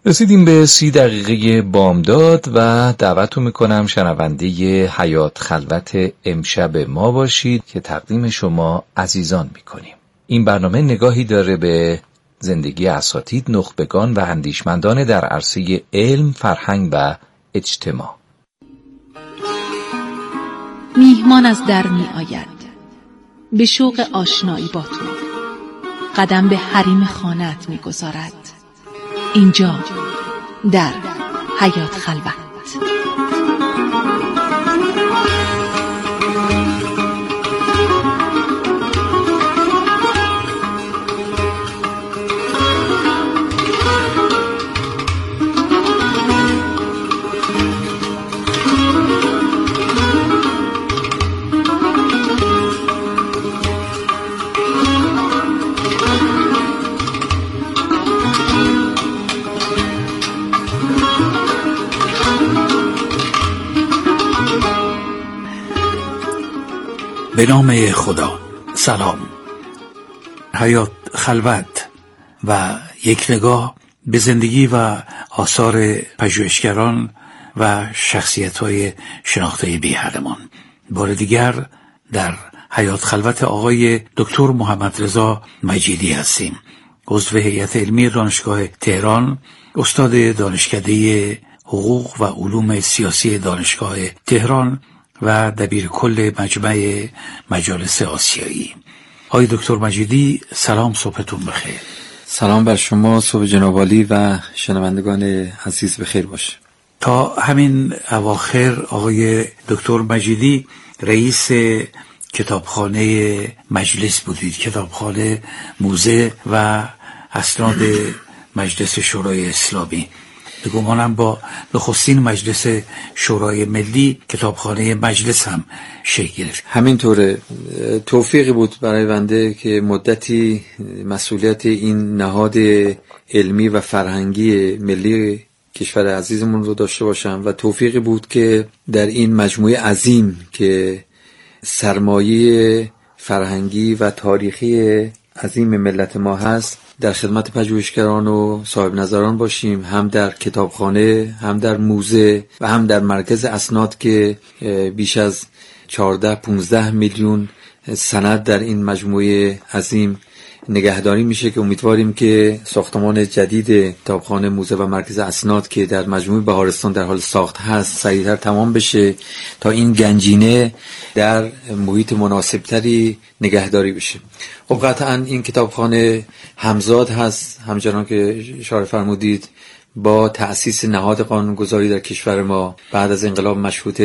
رسیدیم به 30 دقیقه بامداد و دعوتتون میکنم شنونده حیات خلوت امشب ما باشید که تقدیم شما عزیزان میکنیم. این برنامه نگاهی داره به زندگی اساتید، نخبگان و اندیشمندان در عرصه علم، فرهنگ و اجتماع. میهمان از در می آید به شوق آشنایی با تو، قدم به حریم خانه‌ات می گذارد. اینجا در حیات خلوت. به نام خدا. سلام. حیات خلوت و یک نگاه به زندگی و آثار پژوهشگران و شخصیت‌های شناخته بی‌حدمان. بار دیگر در حیات خلوت آقای دکتر محمد رضا مجیدی هستیم، عضو هیئت علمی دانشگاه تهران، استاد دانشکده حقوق و علوم سیاسی دانشگاه تهران و دبیر کل مجمع مجالس آسیایی. آقای دکتر مجیدی، سلام، صبحتون بخیر. سلام بر شما، صبح جناب عالی و شنوندگان عزیز بخیر باشه. تا همین اواخر آقای دکتر مجیدی رئیس کتابخانه مجلس بودید، کتابخانه موزه و اسناد مجلس شورای اسلامی. به گمانم با نخستین مجلس شورای ملی کتابخانه مجلس هم شکل گرفت. همینطوره. توفیقی بود برای بنده که مدتی مسئولیت این نهاد علمی و فرهنگی ملی کشور عزیزمون رو داشته باشم و توفیقی بود که در این مجموعه عظیم که سرمایه فرهنگی و تاریخی عظیم ملت ما هست در خدمت پژوهشگران و صاحب نظران باشیم، هم در کتابخانه، هم در موزه و هم در مرکز اسناد که بیش از 14-15 میلیون سند در این مجموعه عظیم نگهداری میشه که امیدواریم که ساختمان جدید کتابخانه، موزه و مرکز اسناد که در مجموعه بهارستان در حال ساخت هست سریعتر تمام بشه تا این گنجینه در محیط مناسبتری نگهداری بشه. خب قطعا این کتابخانه همزاد هست، همچنان که اشاره فرمودید، با تأسیس نهاد قانونگذاری در کشور ما بعد از انقلاب مشروطه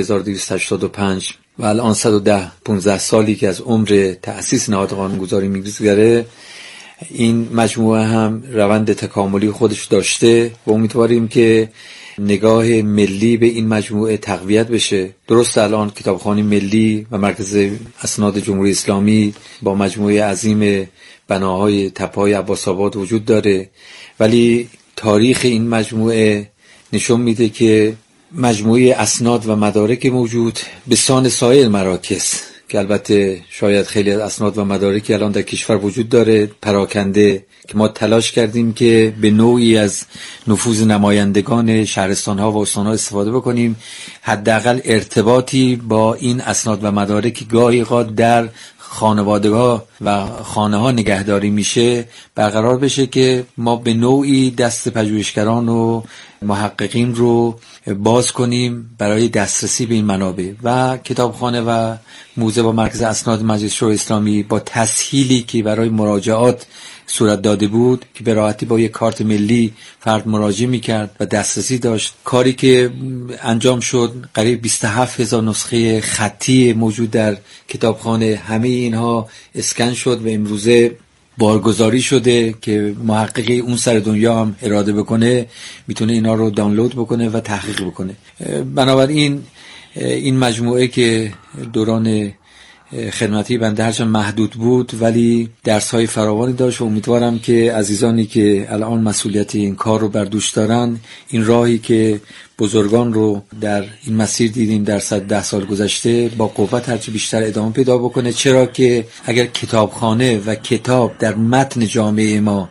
1285 و الان 110-15 سالی که از عمر تأسیس نهاد قانونگذاری میگذره. این مجموعه هم روند تکاملی خودش داشته و امیدواریم که نگاه ملی به این مجموعه تقویت بشه. درست الان کتابخانه ملی و مرکز اسناد جمهوری اسلامی با مجموعه عظیم بناهای تپه‌های عباس‌آباد وجود داره، ولی تاریخ این مجموعه نشون میده که مجموعه اسناد و مدارک موجود به سان سایر مراکز که البته شاید خیلی از اسناد و مدارکی الان در کشور وجود داره پراکنده که ما تلاش کردیم که به نوعی از نفوذ نمایندگان شهرستان‌ها و استان‌ها استفاده بکنیم، حداقل ارتباطی با این اسناد و مدارک گاهی قد در خانواده‌ها و خانه‌ها نگهداری میشه برقرار بشه که ما به نوعی دست پژوهشگران و محققین رو باز کنیم برای دسترسی به این منابع. و کتابخانه و موزه و مرکز اسناد مجلس شورای اسلامی با تسهیلی که برای مراجعات صورت داده بود که به راحتی با یک کارت ملی فرد مراجعه میکرد و دسترسی داشت، کاری که انجام شد قریب 27,000 نسخه خطی موجود در کتابخانه، همه اینها اسکن شد و امروزه بارگذاری شده که محققی اون سر دنیا هم اراده بکنه میتونه اینا رو دانلود بکنه و تحقیق بکنه. بنابراین این مجموعه که دوران خدمتی بنده هرچند محدود بود ولی درس‌های فراوانی داشت و امیدوارم که عزیزانی که الان مسئولیت این کار رو بر دوش دارن این راهی که بزرگان رو در این مسیر دیدیم در 10 سال گذشته با قوت هرچه بیشتر ادامه پیدا بکنه، چرا که اگر کتابخانه و کتاب در متن جامعه ما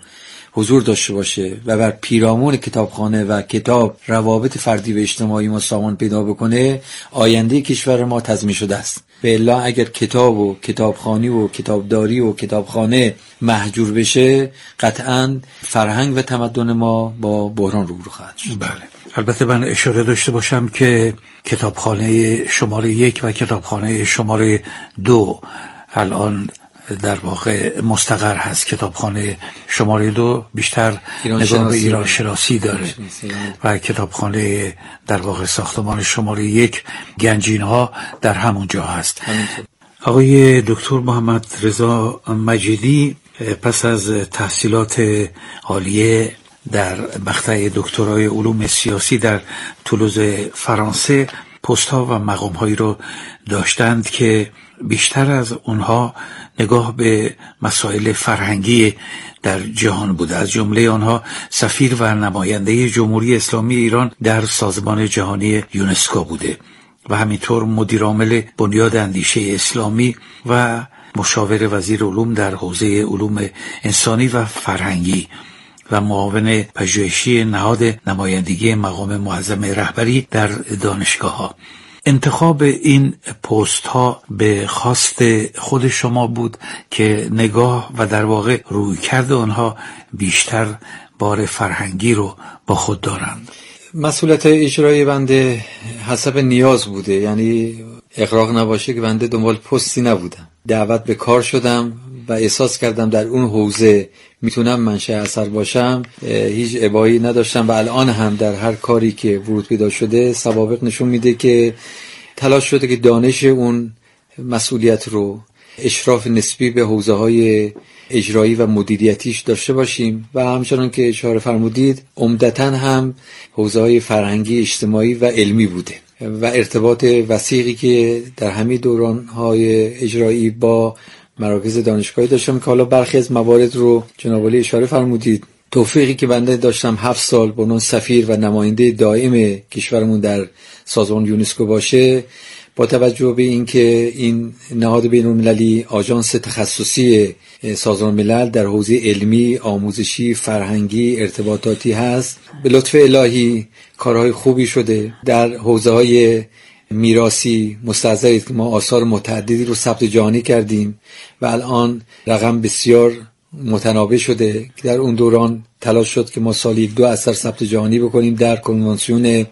حضور داشته باشه و بر پیرامون کتابخانه و کتاب روابط فردی و اجتماعی ما سامان پیدا بکنه، آینده کشور ما تضمین شده است. به الا اگر کتاب و کتابخوانی و کتابداری و کتابخانه محجور بشه، قطعاً فرهنگ و تمدن ما با بحران روبرو خواهد شد. بله. البته من اشاره داشته باشم که کتابخانه شماره 1 و کتابخانه شماره 2 الان در واقع مستقر هست. کتابخانه شماره 2 بیشتر نگاه به ایران شناسی داره و کتابخانه در واقع ساختمان شماره 1 گنجین ها در همونجا هست. آقای دکتر محمد رضا مجیدی پس از تحصیلات عالیه در مقطع دکترای علوم سیاسی در تولوز فرانسه پست‌ها و مقام‌هایی رو داشتند که بیشتر از اونها نگاه به مسائل فرهنگی در جهان بوده. از جمله آنها سفیر و نماینده جمهوری اسلامی ایران در سازمان جهانی یونسکو بوده و همینطور مدیر عامل بنیاد اندیشه اسلامی و مشاور وزیر علوم در حوزه علوم انسانی و فرهنگی و معاون پژوهشی نهاد نمایندگی مقام معظم رهبری در دانشگاه‌ها. انتخاب این پست ها به خواست خود شما بود که نگاه و در واقع رویکرد آنها بیشتر بار فرهنگی رو با خود دارند؟ مسئولیت اجرایی بنده حسب نیاز بوده، یعنی اغراق نباشه که بنده دنبال پستی نبودم. دعوت به کار شدم و احساس کردم در اون حوزه میتونم منشأ اثر باشم. هیچ ابایی نداشتم و الان هم در هر کاری که ورود پیدا شده سوابق نشون میده که تلاش شده که دانش اون مسئولیت رو اشراف نسبی به حوزه‌های اجرایی و مدیریتیش داشته باشیم و همچنان که اشاره فرمودید عمدتاً هم حوزه‌های فرهنگی، اجتماعی و علمی بوده و ارتباط وثیقی که در همین دوران‌های اجرایی با مراکز دانشگاهی داشتم که حالا برخی از موارد رو جناب عالی اشاره فرمودید. توفیقی که بنده داشتم 7 سال به عنوان سفیر و نماینده دائم کشورمون در سازمان یونسکو باشه، با توجه به اینکه این نهاد بین‌المللی آژانس تخصصی سازمان ملل در حوزه علمی، آموزشی، فرهنگی، ارتباطاتی هست، به لطف الهی کارهای خوبی شده. در حوزه‌های میراثی مستحضرید که ما آثار متعددی رو ثبت جهانی کردیم و الان رقم بسیار متناوب شده که در اون دوران تلاش شد که ما سالی 2 اثر ثبت جهانی بکنیم در کنوانسیون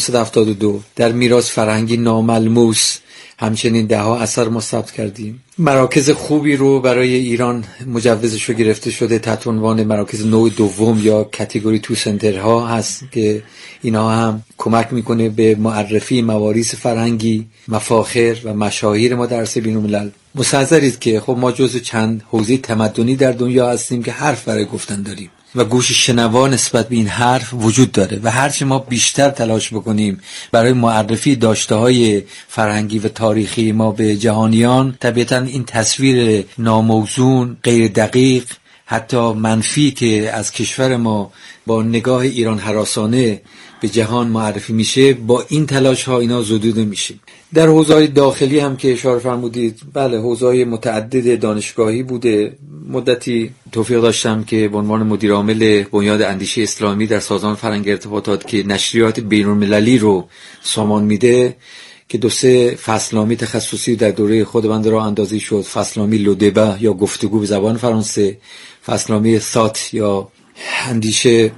1972. در میراث فرهنگی ناملموس همچنین 10 اثر ما ثبت کردیم. مراکز خوبی رو برای ایران مجوزش رو گرفته شده تحت عنوان مراکز نوع دوم یا کاتگوری 2 سنترها هست که اینا هم کمک میکنه به معرفی مواریث فرهنگی، مفاخر و مشاهیر ما در عرصه بین‌الملل. مستحضرید که خب ما جزو چند حوزه تمدنی در دنیا هستیم که حرف برای گفتن داریم و گوش شنوا نسبت به این حرف وجود داره و هرچی ما بیشتر تلاش بکنیم برای معرفی داشته‌های فرهنگی و تاریخی ما به جهانیان، طبیعتاً این تصویر ناموزون، غیر دقیق، حتی منفی که از کشور ما با نگاه ایران هراسانه به جهان معرفی میشه، با این تلاش ها اینا زدوده میشه. در حوزه‌های داخلی هم که اشاره فرمودید، بله حوزه‌های متعدد دانشگاهی بوده. مدتی توفیق داشتم که به عنوان مدیر عامل بنیاد اندیشه اسلامی در سازمان فرهنگ ارتباطات که نشریات بین‌المللی رو سامان میده که 2-3 فصلنامه تخصصی در دوره خود بنده را اندازی شد. فصلنامه لودبه یا گفتگو به زبان فرانسه، فصلنامه سات یا اندیشه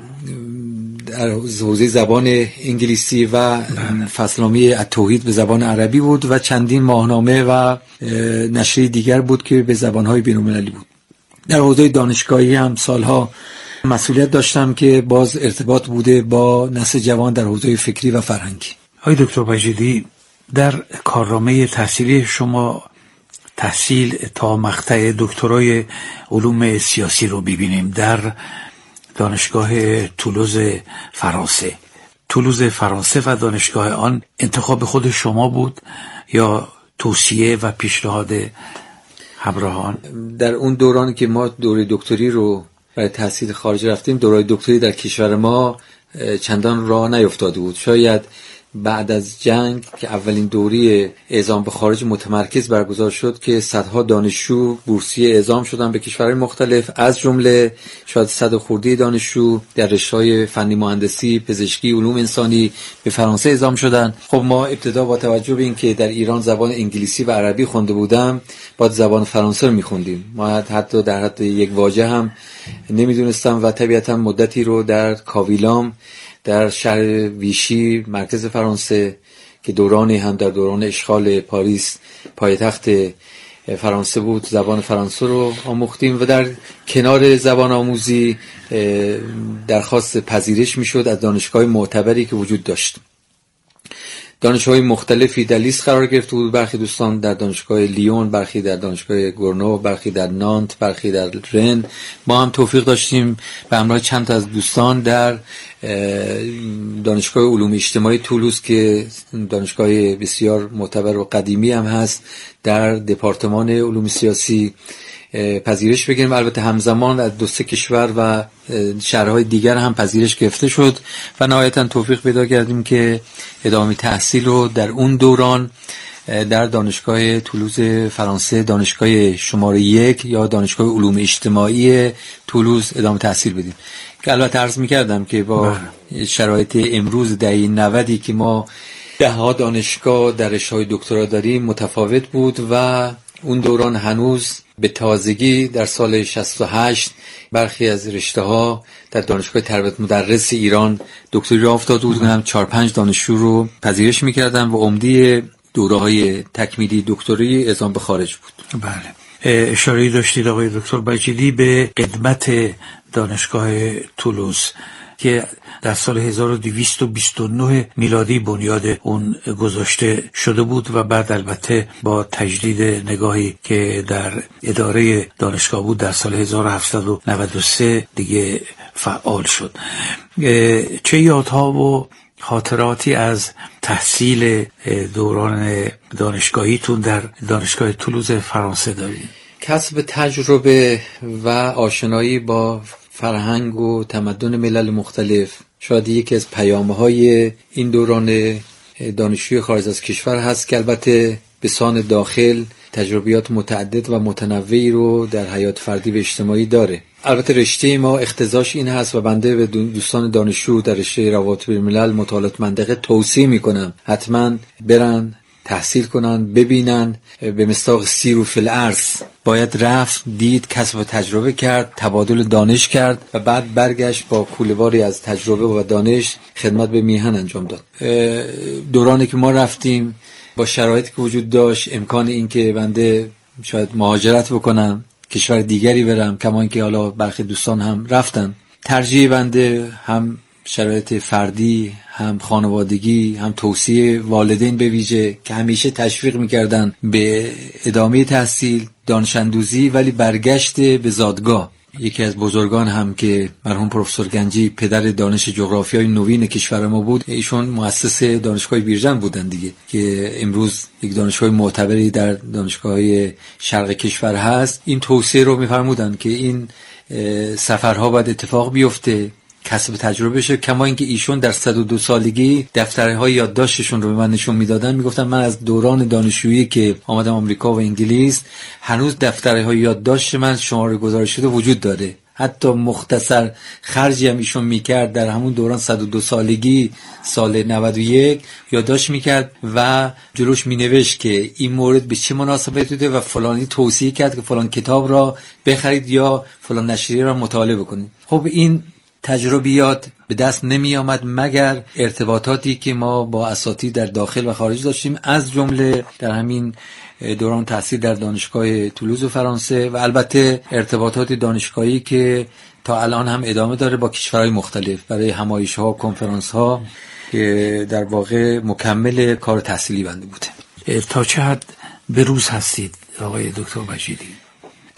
در حوزه زبان انگلیسی و فصلنامه توحید به زبان عربی بود و چندین ماهنامه و نشریه دیگر بود که به زبان‌های بین‌المللی بود. در حوزه دانشگاهی هم سالها مسئولیت داشتم که باز ارتباط بوده با نسل جوان در حوزه فکری و فرهنگی. آقای دکتر مجیدی، در کارنامه تحصیلی شما تحصیل تا مقطع دکترای علوم سیاسی رو ببینیم در دانشگاه تولوز فرانسه. تولوز فرانسه و دانشگاه آن انتخاب خود شما بود یا توصیه و پیشنهاد همراهان؟ در اون دوران که ما دوره دکتری رو برای تحصیل خارج رفتیم، دوره دکتری در کشور ما چندان راه نیفتاده بود. شاید بعد از جنگ که اولین دوره اعزام به خارج متمرکز برگزار شد که صدها دانشجو بورسیه اعزام شدن به کشورهای مختلف، از جمله شاید 100 خورده دانشجو در رشته‌های فنی مهندسی، پزشکی، علوم انسانی به فرانسه اعزام شدن. خب ما ابتدا با توجه به اینکه در ایران زبان انگلیسی و عربی خونده بودم، باید زبان فرانسه رو می‌خوندیم. ما حتی در حد یک واژه هم نمی‌دونستم و طبیعتاً مدتی رو در کاویلام در شهر ویشی مرکز فرانسه که دورانی هم در دوران اشغال پاریس پایتخت فرانسه بود زبان فرانسه رو آموختیم و در کنار زبان آموزی درخواست پذیرش میشد از دانشگاه معتبری که وجود داشت. دانشگاه‌های مختلفی در لیست قرار گرفته بود، برخی دوستان در دانشگاه لیون، برخی در دانشگاه گورنو، برخی در نانت، برخی در رن. ما هم توفیق داشتیم به همراه چند تا از دوستان در دانشگاه علوم اجتماعی تولوز که دانشگاه بسیار معتبر و قدیمی هم هست در دپارتمان علوم سیاسی پذیرش بگیریم. البته همزمان از 2-3 کشور و شهرهای دیگر هم پذیرش گرفته شد و نهایتاً توفیق پیدا کردیم که ادامه تحصیل رو در اون دوران در دانشگاه تولوز فرانسه، دانشگاه شماره 1 یا دانشگاه علوم اجتماعی تولوز ادامه تحصیل بدیم. که البته عرض می‌کردم که با شرایط امروز دهه 90 که ما ده‌ها دانشگاه در رشته‌های دکترا داریم متفاوت بود و اون دوران هنوز به تازگی در سال 68 برخی از رشته‌ها در دانشگاه تربیت مدرس ایران دکتری را افتاده بود، هم 4-5 دانشجو رو پذیرش می‌کردن و عمده دوره‌های تکمیلی دکتری اعزام به خارج بود. بله. اشاره داشتید آقای دکتر بجیلی به قدمت دانشگاه تولوز که در سال 1229 میلادی بنیاد اون گذاشته شده بود و بعد البته با تجدید نگاهی که در اداره دانشگاه بود در سال 1793 دیگه فعال شد. چه یادها و خاطراتی از تحصیل دوران دانشگاهیتون در دانشگاه تولوز فرانسه دارید؟ کسب تجربه و آشنایی با فرهنگ و تمدن ملل مختلف شاید یکی از پیام‌های این دوران دانشجوی خارج از کشور هست که البته به سان داخل تجربیات متعدد و متنوعی رو در حیات فردی و اجتماعی داره. البته رشته ما اختصاصش این هست و بنده به دوستان دانشجو در رشته روابط بین‌الملل مطالعات منطقه توصیه میکنم حتما برن تحصیل کنن، ببینن. به مصداق سیرو فی الارض باید رفت، دید، کسب تجربه کرد، تبادل دانش کرد و بعد برگشت با کوله‌باری از تجربه و دانش خدمت به میهن انجام داد. دورانی که ما رفتیم با شرایطی که وجود داشت، امکان این که بنده شاید مهاجرت بکنم، کشور دیگری برم، کما اینکه حالا برخی دوستان هم رفتن، ترجیح بنده هم شرایط فردی، هم خانوادگی، هم توصیه والدین به ویژه که همیشه تشویق میکردن به ادامه تحصیل، دانش اندوزی، ولی برگشت به زادگاه. یکی از بزرگان هم که مرحوم پروفسور گنجی پدر دانش جغرافیای نوین کشور ما بود، ایشون مؤسس دانشگاه بیرجند بودن دیگه که امروز یک دانشگاه معتبری در دانشگاه‌های شرق کشور هست. این توصیه رو می‌فرمودن که این سفرها باید اتفاق بیفته، کسب تجربه شه. کما اینکه ایشون در 102 سالگی دفترهای یادداشتشون رو به من نشون میدادن، میگفتن من از دوران دانشجویی که آمدم آمریکا و انگلیس هنوز دفترهای یادداشت من شماره گذاری شده وجود داره. حتی مختصر خرجی هم ایشون میکرد در همون دوران 102 سالگی سال 91 یادداشت میکرد و جلوش مینوشت که این مورد به چه مناسبتی بوده و فلانی توصیه کرد که فلان کتاب را بخرید یا فلان نشریه را مطالعه بکنید. خب این تجربیات به دست نمی آمد مگر ارتباطاتی که ما با اساتید در داخل و خارج داشتیم، از جمله در همین دوران تحصیل در دانشگاه تولوز فرانسه و البته ارتباطات دانشگاهی که تا الان هم ادامه داره با کشورهای مختلف برای همایش‌ها و کنفرانس‌ها که در واقع مکمل کار تحصیلی بنده بوده. تا چه حد به روز هستید آقای دکتر مجیدی؟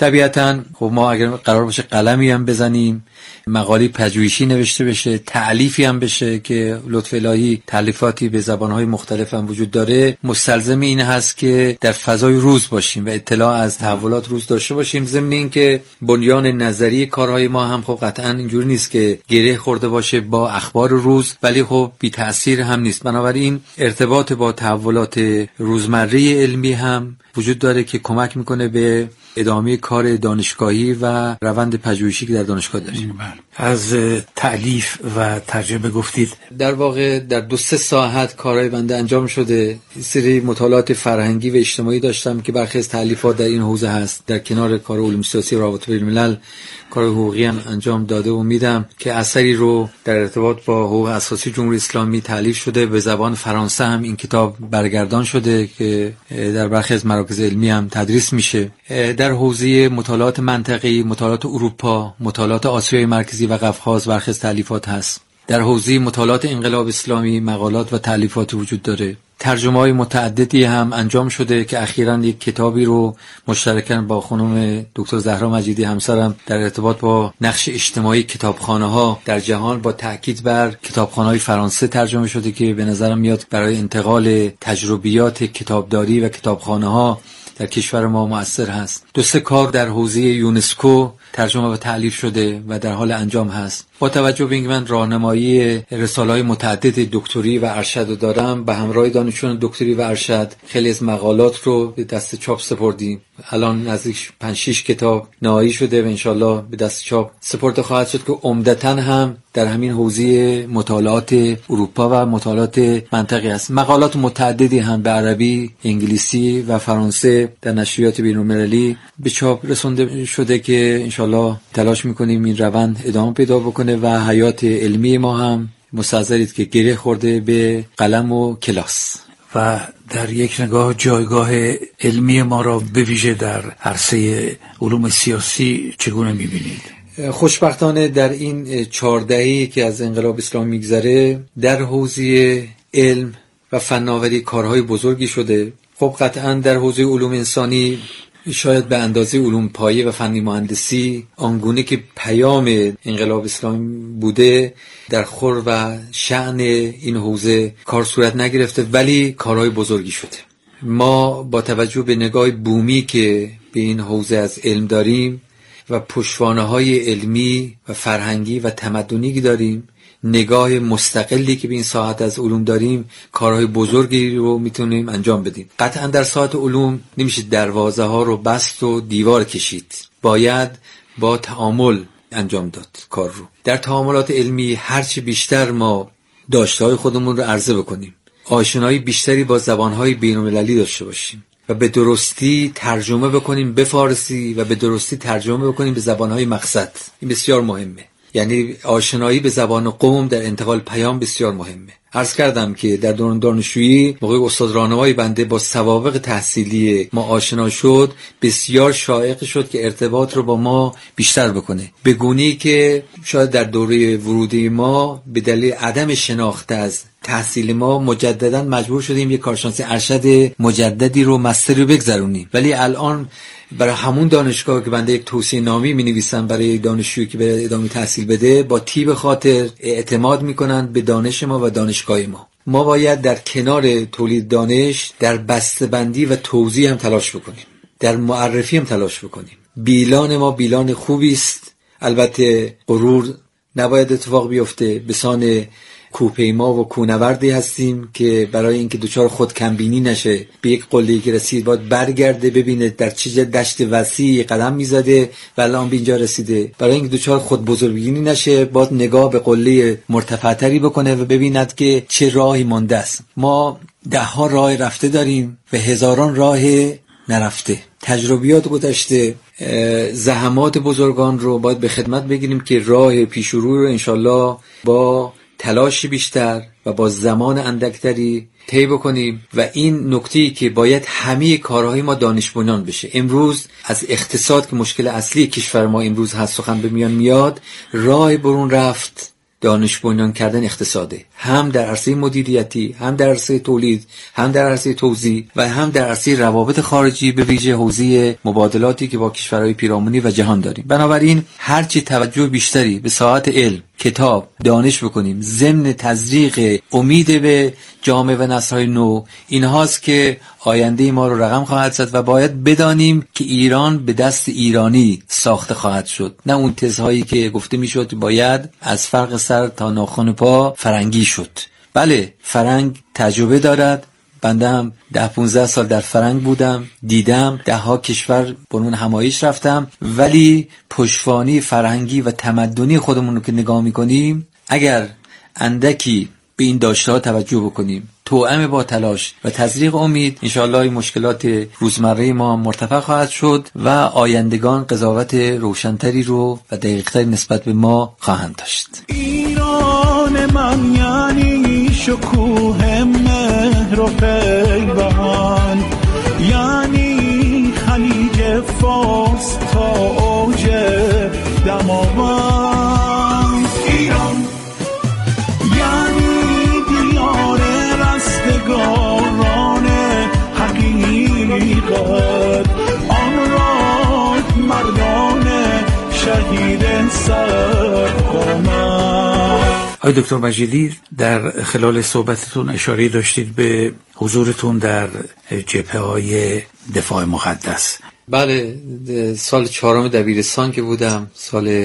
طبیعتاً خب ما اگر قرار باشه قلمی هم بزنیم، مقاله پژوهشی نوشته بشه، تألیفی هم بشه که لطف الهی تألیفاتی به زبانهای مختلف هم وجود داره، مستلزم این هست که در فضای روز باشیم و اطلاع از تحولات روز داشته باشیم. ضمن این که بنیان نظری کارهای ما هم خب قطعاً اینجوری نیست که گره خورده باشه با اخبار روز، ولی خب بی تأثیر هم نیست. بنابراین ارتباط با تحولات روزمره علمی هم وجود داره که کمک میکنه به ادامه کار دانشگاهی و روند پژوهشی که در دانشگاه داریم. از تألیف و ترجمه گفتید. در واقع در 2-3 ساعت کارهای بنده انجام شده. سری مطالعات فرهنگی و اجتماعی داشتم که برخی از تألیفات در این حوزه هست. در کنار کار علوم سیاسی و روابط بین الملل کار حقوقی هم انجام داده و میدم که اثری رو در ارتباط با حقوق اساسی جمهوری اسلامی تألیف شده. به زبان فرانسه هم این کتاب برگردان شده که در برخی از مراکز علمی هم تدریس میشه. در حوزه مطالعات منطقی، مطالعات اروپا، مطالعات آسیای مرکزی و قفقاز برخی از تألیفات هست. در حوزه مطالعات انقلاب اسلامی مقالات و تألیفات وجود داره. ترجمه‌های متعددی هم انجام شده که اخیراً یک کتابی رو مشترکاً با خانم دکتر زهرا مجیدی همسرم در ارتباط با نقش اجتماعی کتابخانه‌ها در جهان با تأکید بر کتابخانه‌های فرانسه ترجمه شده که به نظرم میاد برای انتقال تجربیات کتابداری و کتابخانه‌ها در کشور ما مؤثر هست. 2-3 کار در حوزه یونسکو ترجمه و تألیف شده و در حال انجام هست. با توجه به اینکه من راهنمایی رساله‌های متعدد دکتری و ارشد دارم، به همراه دانشجویان دکتری و ارشد خیلی از مقالات رو به دست چاپ سپردیم. الان نزدیک 5-6 کتاب نهایی شده و انشالله به دست چاپ سپرده خواهد شد که عمدتاً هم در همین حوزه مطالعات اروپا و مطالعات منطقی است. مقالات متعددی هم به عربی، انگلیسی و فرانسه در نشریات بین‌المللی به چاپ رسونده شده که انشالله تلاش میکنیم این روند ادامه پیدا بکنه و حیات علمی ما هم مستحضرید که گره خورده به قلم و کلاس. و در یک نگاه جایگاه علمی ما را به ویژه در عرصه علوم سیاسی چگونه می‌بینید؟ خوشبختانه در این 4 دهه‌ای که از انقلاب اسلامی میگذره در حوزه علم و فناوری کارهای بزرگی شده. خب قطعاً در حوزه علوم انسانی شاید به اندازه علوم پایه و فنی مهندسی آنگونه که پیام انقلاب اسلامی بوده در خور و شأن این حوزه کار صورت نگرفته، ولی کارهای بزرگی شده. ما با توجه به نگاه بومی که به این حوزه از علم داریم و پشتوانه‌های علمی و فرهنگی و تمدنی که داریم، نگاه مستقلی که به این ساحت از علوم داریم، کارهای بزرگی رو میتونیم انجام بدیم. قطعا در ساحت علوم نمیشه دروازه ها رو بست و دیوار کشید، باید با تعامل انجام داد کار رو. در تعاملات علمی هرچی بیشتر ما داشته‌های خودمون رو عرضه بکنیم، آشنایی بیشتری با زبانهای بین‌المللی داشته باشیم و به درستی ترجمه بکنیم به فارسی و به درستی ترجمه بکنیم به زبانهای مقصد، این بسیار مهمه. یعنی آشنایی به زبان قوم در انتقال پیام بسیار مهمه. عرض کردم که در دوران دانشجویی موقع استاد راهنمای بنده با سوابق تحصیلی ما آشنا شد، بسیار شایق شد که ارتباط رو با ما بیشتر بکنه، به گونه‌ای که شاید در دوره ورودی ما به دلیل عدم شناخت از تحصیل ما مجددا مجبور شدیم یک کارشناسی ارشد مجددی رو مستری رو بگذرونیم. ولی الان برای همون دانشگاه که بنده یک توصیه نامه می‌نویسم برای دانشجویی که به ادامه تحصیل بده، با طیب خاطر اعتماد می‌کنند به دانش ما و دانشگاه ما. ما باید در کنار تولید دانش در بسته‌بندی و توزیع هم تلاش بکنیم، در معرفی هم تلاش بکنیم. بیلان ما بیلان خوبی است، البته غرور نباید اتفاق بیفته. بسان کوپیما و کونوردی هستیم که برای اینکه دوچار خود کمبینی نشه، به یک قله‌ای که رسید باید برگرده ببینه در چه دشت وسیعی قدم میزده و الان به اینجا رسیده. برای اینکه دوچار خود بزرگبینی نشه باید نگاه به قله مرتفع‌تری بکنه و ببیند که چه راهی مانده است. ما 10 راه رفته داریم و هزاران راه نرفته. تجربیات گذشته، زحمات بزرگان رو باید به خدمت بگیریم که راه پیشرو رو انشالله با تلاش بیشتر و با زمان اندکتری طی بکنیم. و این نکته‌ای که باید همه کارهای ما دانش بنیان بشه. امروز از اقتصاد که مشکل اصلی کشور ما امروز هست سخن به میان میاد، راه برون رفت دانش بنیان کردن اقتصاده. هم در عرصه مدیریتی، هم در عرصه تولید، هم در عرصه توزیع و هم در عرصه روابط خارجی، به ویژه حوزه مبادلاتی که با کشورهای پیرامونی و جهان داریم. بنابراین هرچی توجه بیشتری به ساحت علم، کتاب، دانش بکنیم ضمن تزریق امید به جامعه و نسل‌های نو، اینهاست که آینده ما رو رقم خواهد زد و باید بدانیم که ایران به دست ایرانی ساخته خواهد شد، نه اون تزهایی که گفته میشد باید از فرق سر تا ناخن پا فرنگی شد. بله، فرنگ تجربه دارد. بنده هم 10-15 سال در فرنگ بودم، دیدم 10 کشور برون همایش رفتم، ولی پشتوانه فرهنگی و تمدنی خودمون رو که نگاه میکنیم، اگر اندکی به این داشته‌ها توجه بکنیم توأم با تلاش و تزریق امید، انشاءالله این مشکلات روزمره ما مرتفع خواهد شد و آیندگان قضاوت روشنتری رو و دقیقتری نسبت به ما خواهند داشت. ایران من یعنی شکوه مهر و پیوند، یعنی خلیج فارس تا اوج دماوند. ایران یعنی دیار رستگاران حقیقت، آن را مردان شهید سرقامت. آقای دکتر مجیدی، در خلال صحبتتون اشاره داشتید به حضورتون در جبهه‌های دفاع مقدس. بله، سال 4 دبیرستان که بودم، سال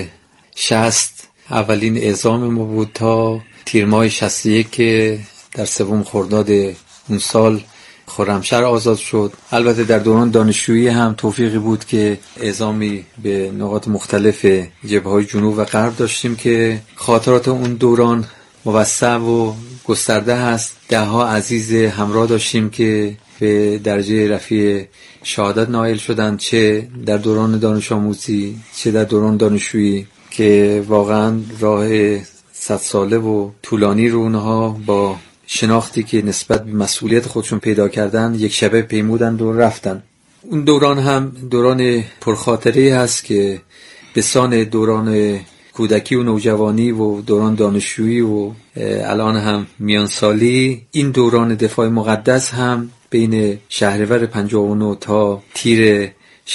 60 اولین اعزام ما بود تا تیر ماه 61 که در 3 خرداد اون سال خرمشهر آزاد شد. البته در دوران دانشجویی هم توفیقی بود که اعزامی به نقاط مختلف جبهه‌های جنوب و غرب داشتیم که خاطرات اون دوران موسع و گسترده هست. 10 عزیز همراه داشتیم که به درجه رفیع شهادت نائل شدند، چه در دوران دانش آموزی چه در دوران دانشجویی، که واقعا راه 100 ساله و طولانی رو اونها با شناختی که نسبت به مسئولیت خودشون پیدا کردن یک شبه پیمودند و رفتن. اون دوران هم دوران پرخاطری هست که به سان دوران کودکی و نوجوانی و دوران دانشجویی و الان هم میانسالی، این دوران دفاع مقدس هم بین شهریور 59 تا تیر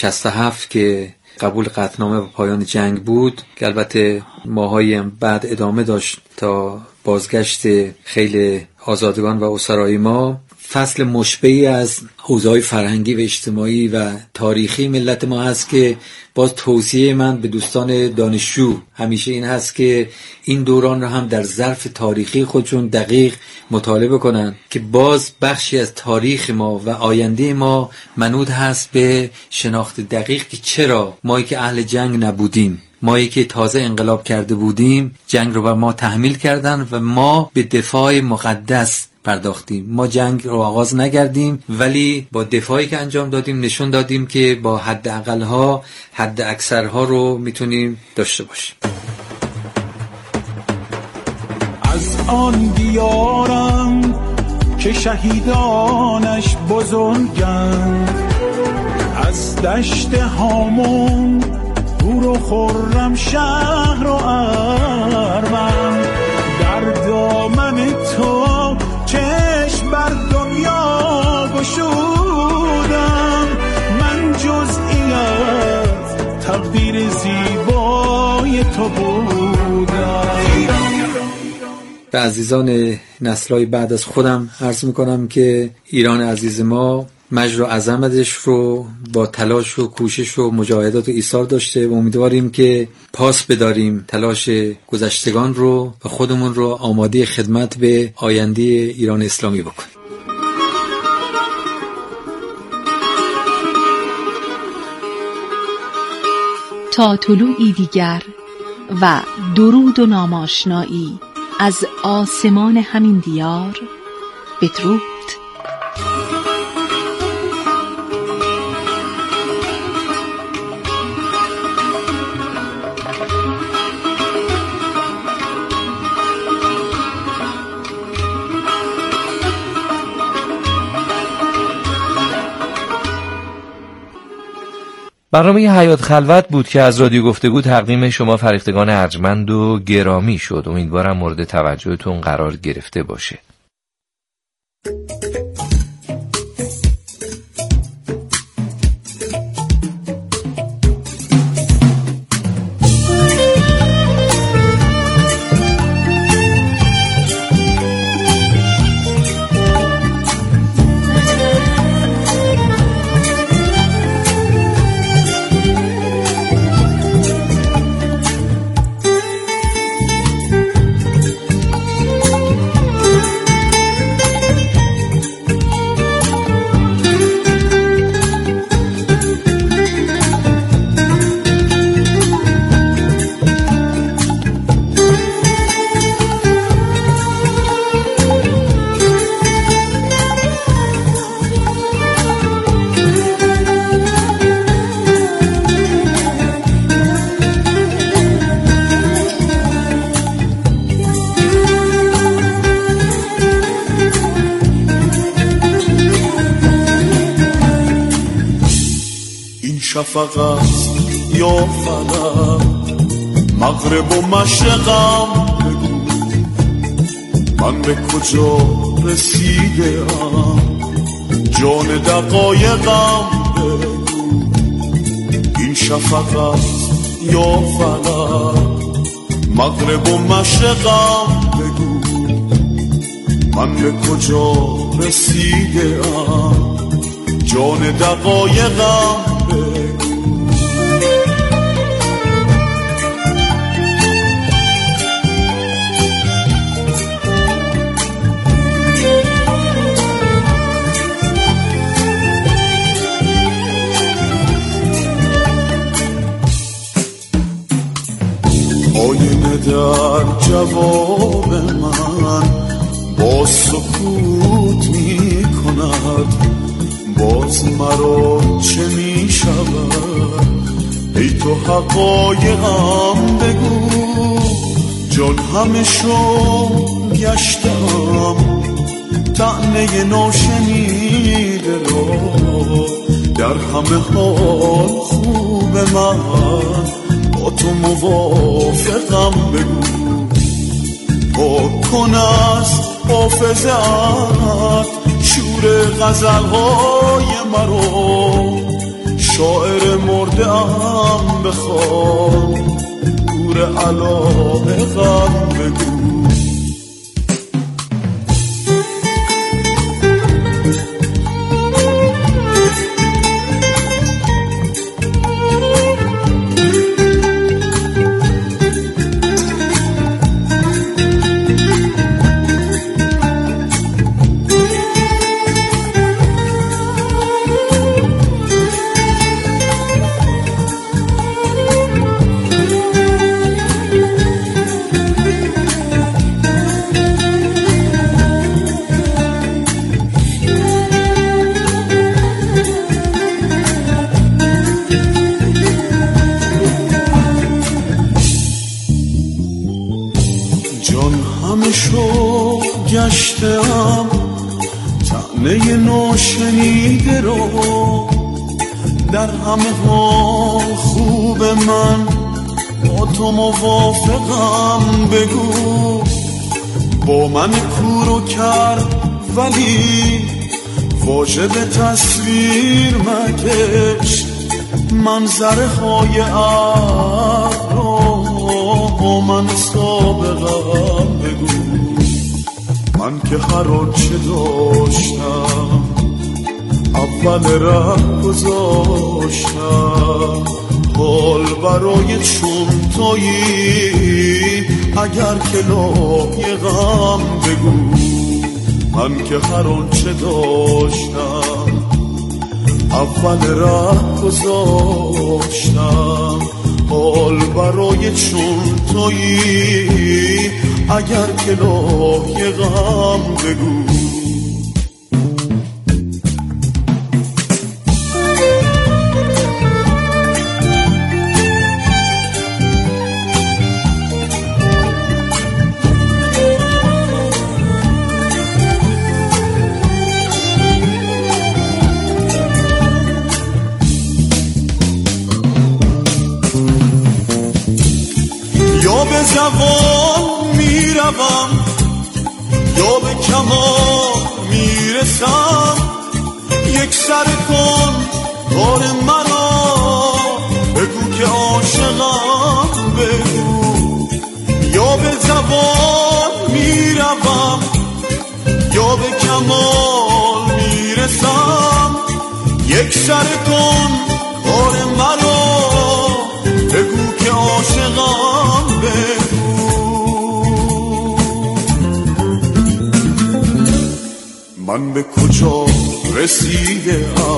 67 که قبول قطعنامه و پایان جنگ بود، که البته ماهایی هم بعد ادامه داشت تا بازگشت خیلی آزادگان و اسرای ما، فصل مشبعی از حوزه‌های فرهنگی و اجتماعی و تاریخی ملت ما هست که باز توصیه من به دوستان دانشجو همیشه این هست که این دوران را هم در ظرف تاریخی خودشون دقیق مطالعه کنن، که باز بخشی از تاریخ ما و آینده ما منوط هست به شناخت دقیق که چرا مایی که اهل جنگ نبودیم، مایی که تازه انقلاب کرده بودیم، جنگ رو بر ما تحمیل کردن و ما به دفاع مقدس پرداختیم. ما جنگ رو آغاز نکردیم، ولی با دفاعی که انجام دادیم نشون دادیم که با حد اقلها حد اکثرها رو میتونیم داشته باشیم. از آن دیارم که شهیدانش بزرگند، از دشت هامون گور و خرم شهر و ارمن، در دامن تو چشم بر دنیا گشودم، من جزئیت تقدیر زیبای تو بودم. به عزیزان نسل‌های بعد از خودم عرض میکنم که ایران عزیز ما مجد و عظمتش رو با تلاش و کوشش و مجاهدات و ایثار داشته و امیدواریم که پاس بداریم تلاش گذشتگان رو و خودمون رو آماده خدمت به آینده ایران اسلامی بکنیم. تا طلوعی دیگر و درود و ناماشنایی از آسمان همین دیار، بدرود. برنامه حیات خلوت بود که از رادیو گفتگو تقدیم شما فرهیختگان ارجمند و گرامی شد. امیدوارم مورد توجهتون قرار گرفته باشه. شفق است یا فلک، مغرب و مشرقم بگو، من به کجا رسیدم، جان دقایقم بگو. این شفق است یا فلک، مغرب و مشرقم بگو، من به کجا رسیدم، جان دقایقم. آینه در جواب من با سکوت می کند، باز مرا چه می شود؟ ای تو حقایقم بگو. جان همه شو گشتم، طعنه ناشنیده را، در همه حال خوب من با تو موافقم بگو. پاک کن از حافظت شور غزلهای مرا، شاعر مرده ام بخوان، گور علاقم بگو. گشتم طعنه ناشنیده رو، در همه حال خوب من با تو موافقم بگو. با من کور و کر ولی واژه به تصویر مکش، منظره های عقل رو با من سابقم بگو. من که هر آنچه داشتم اول ره گذاشتم، حال برای چون تویی اگر که لایقم بگو. من که هر آنچه داشتم اول ره گذاشتم، حال برای چون تویی اگر که لایقم بگو. زبان میروم یا به کمال میرسم یک سر کن کار مرا بگو که عاشقم بگو یا به زبان میروم یا به کمال میرسم یک سر کن کار مرا بگو که عاشقم بگو من به کجا رسیده